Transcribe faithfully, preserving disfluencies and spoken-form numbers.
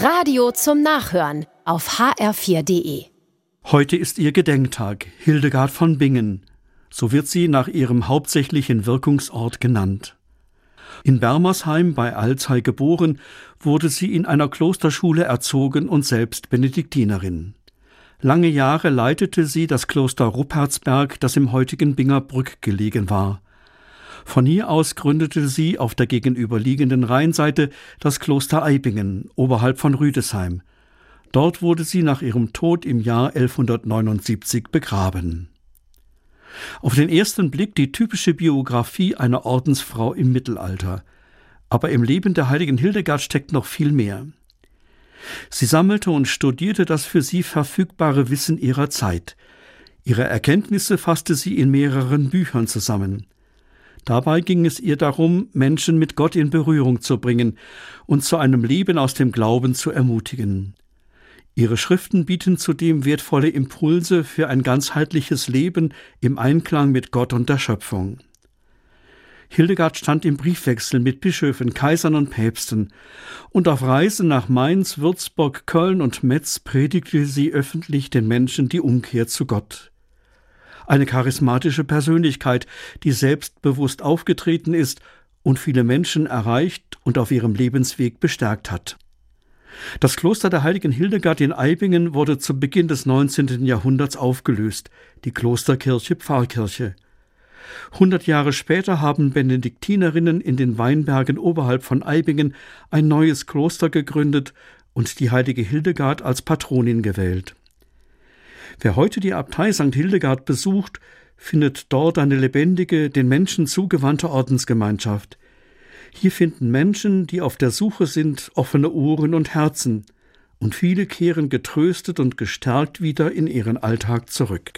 Radio zum Nachhören auf h r vier punkt d e. Heute ist ihr Gedenktag, Hildegard von Bingen. So wird sie nach ihrem hauptsächlichen Wirkungsort genannt. In Bermersheim bei Alzey geboren, wurde sie in einer Klosterschule erzogen und selbst Benediktinerin. Lange Jahre leitete sie das Kloster Ruppertsberg, das im heutigen Bingerbrück gelegen war. Von hier aus gründete sie auf der gegenüberliegenden Rheinseite das Kloster Eibingen, oberhalb von Rüdesheim. Dort wurde sie nach ihrem Tod im Jahr elfhundertneunundsiebzig begraben. Auf den ersten Blick die typische Biografie einer Ordensfrau im Mittelalter. Aber im Leben der heiligen Hildegard steckt noch viel mehr. Sie sammelte und studierte das für sie verfügbare Wissen ihrer Zeit. Ihre Erkenntnisse fasste sie in mehreren Büchern zusammen. Dabei ging es ihr darum, Menschen mit Gott in Berührung zu bringen und zu einem Leben aus dem Glauben zu ermutigen. Ihre Schriften bieten zudem wertvolle Impulse für ein ganzheitliches Leben im Einklang mit Gott und der Schöpfung. Hildegard stand im Briefwechsel mit Bischöfen, Kaisern und Päpsten, und auf Reisen nach Mainz, Würzburg, Köln und Metz predigte sie öffentlich den Menschen die Umkehr zu Gott. Eine charismatische Persönlichkeit, die selbstbewusst aufgetreten ist und viele Menschen erreicht und auf ihrem Lebensweg bestärkt hat. Das Kloster der heiligen Hildegard in Eibingen wurde zu Beginn des neunzehnten Jahrhunderts aufgelöst, die Klosterkirche Pfarrkirche. Hundert Jahre später haben Benediktinerinnen in den Weinbergen oberhalb von Eibingen ein neues Kloster gegründet und die heilige Hildegard als Patronin gewählt. Wer heute die Abtei Sankt Hildegard besucht, findet dort eine lebendige, den Menschen zugewandte Ordensgemeinschaft. Hier finden Menschen, die auf der Suche sind, offene Ohren und Herzen, und viele kehren getröstet und gestärkt wieder in ihren Alltag zurück.